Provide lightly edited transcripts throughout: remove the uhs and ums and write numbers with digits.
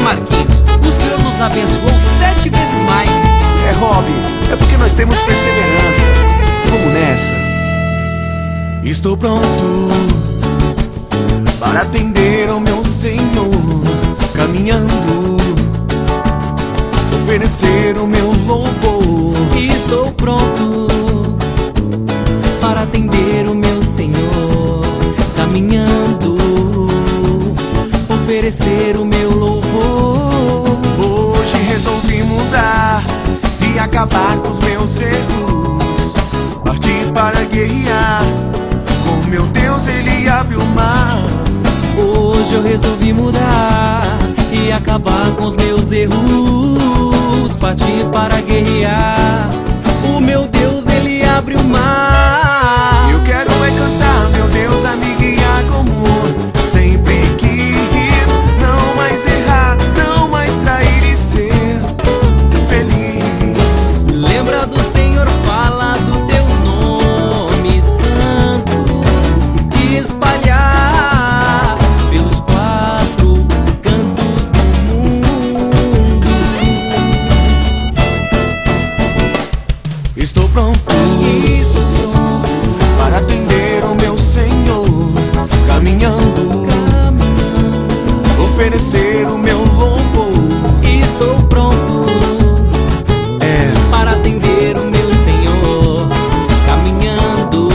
Marquinhos, o Senhor nos abençoou 7 vezes mais. É, Rob, é porque nós temos perseverança. Vamos nessa. Estou pronto para atender ao meu Senhor, caminhando, oferecer o meu louvor. Estou pronto para atender o meu Senhor, caminhando, oferecer o meu louvor. Hoje resolvi mudar e acabar com os meus erros, partir para guerrear. Com meu Deus Ele abre o mar. Hoje eu resolvi mudar e acabar com os meus erros, partir para guerrear. O meu Deus, Ele abre o mar. Eu quero é cantar, meu Deus, a me guiar como sempre quis. Não mais errar, não mais trair e ser feliz. Lembra do Senhor, fala do teu nome santo e espalhar pelos 4 cantos do mundo. Estou pronto para atender ao meu Senhor, caminhando, oferecer o meu louvor. Estou pronto para atender o meu Senhor, caminhando,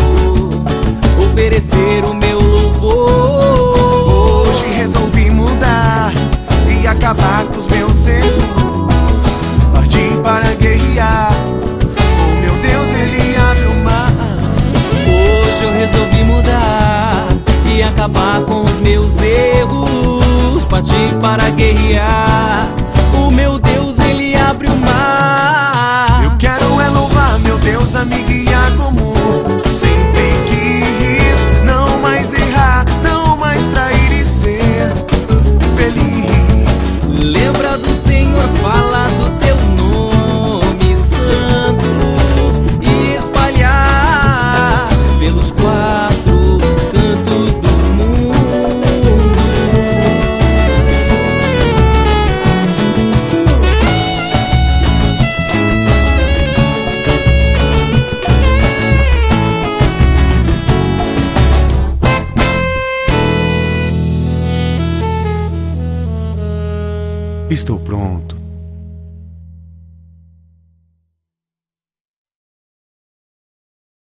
oferecer o meu louvor. Hoje resolvi mudar e acabar com os meus erros, partir para guerrear. Oh, meu Deus, Ele abre o mar. Hoje eu resolvi mudar e acabar com os meus erros, partir para guerrear. O meu Deus, Ele abre o mar. Eu quero é louvar, meu Deus, a me guiar como sempre quis. Não mais errar, não mais trair e ser feliz. Lembra do Senhor, fala do teu nome santo e espalhar pelos 4 cantos do mundo. Estou pronto